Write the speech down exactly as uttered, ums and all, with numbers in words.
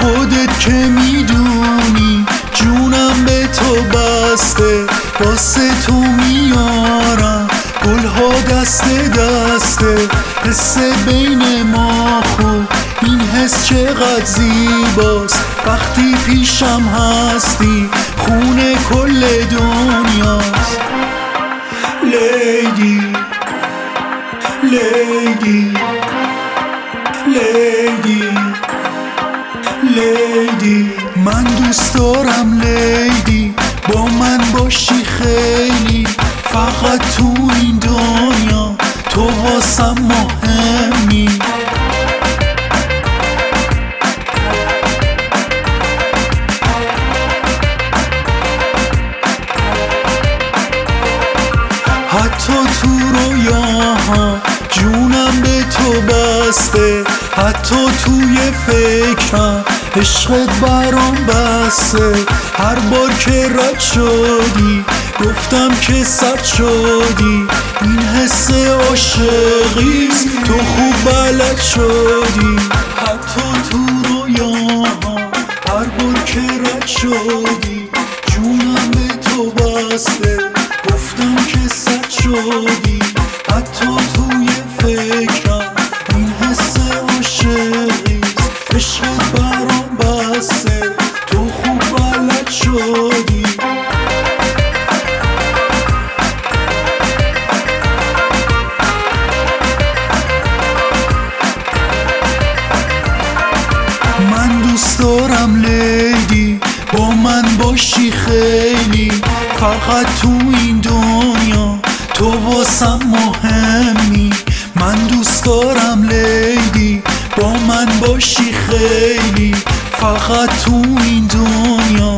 خودت که میدونی جونم به تو بسته، واسه تو میارم گلها دسته دسته. حس بین ما خوب، این حس چقدر زیباست وقتی پیشم هستی، خونه کل دنیاست. لیدی لیدی لیدی لیدی، من دوست دارم لیدی، با من باشی خیلی، فقط تو این دنیا تو واسم مهمی. حتی تو رویاها جونم به تو بسته، حتی توی فکرم عشقت برام بسته. هر بار که رد شدی گفتم که سرد شدی، این حس عاشقیست تو خوب بلد شدی. حتی تو رویاها هر بار که رد شدی جونم به تو بسته، گفتم که سرد شدی. حتی توی فکرم این حس عاشقیست، عشقت برام بسته تو خوب بلد شدی. من دوست دارم لیدی، با من باشی خیلی، فقط تو این دنیا تو واسم مهمی. من دوست دارم لیدی، با من باشی خیلی، فقط تو این دنیا